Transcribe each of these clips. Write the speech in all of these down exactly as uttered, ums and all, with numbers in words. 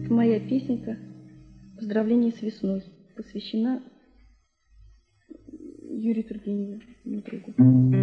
Это моя песенка «Поздравление с весной», посвящена Юрию Тургеневу, моему другу.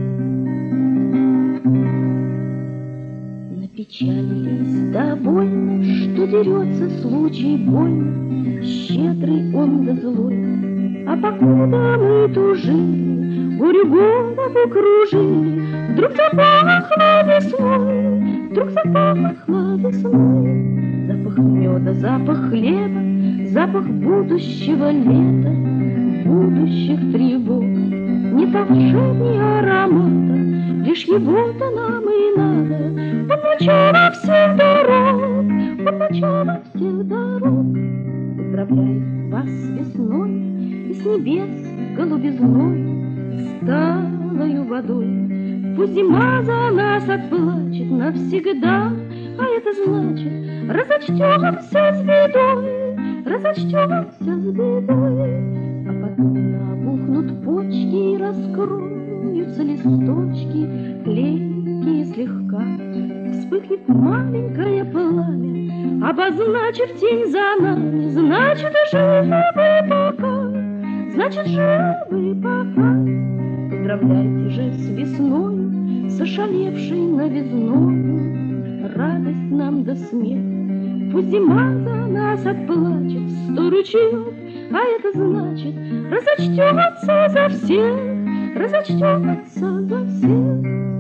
Напечалились довольно, что дерется случай больно, щедрый он да злой. А покуда мы тужили, горе голову кружили, вдруг запахло весной, вдруг запахло весной. Запах меда, запах хлеба, запах будущего лета, будущих тревог. Не волшебнее аромата, лишь его-то нам и надо. Он начало всех дорог, он начало всех дорог. Поздравляю вас с весной и с небес голубизной, сталою водой. Пусть зима за нас отплачет навсегда, а это значит, разочтемся с бедой, разочтемся с бедой. А потом набухнут почки и раскроются листочки, клейкие слегка. Вспыхнет маленькое пламя, обозначив тень за нами. Значит, живы пока, значит, живы пока. Поздравляйте же с весною, с ошалевшей новизною, радость нам да смех. Пусть зима за нас отплачет сто ручьев, а это значит, разочтется за всех, разочтется за всех.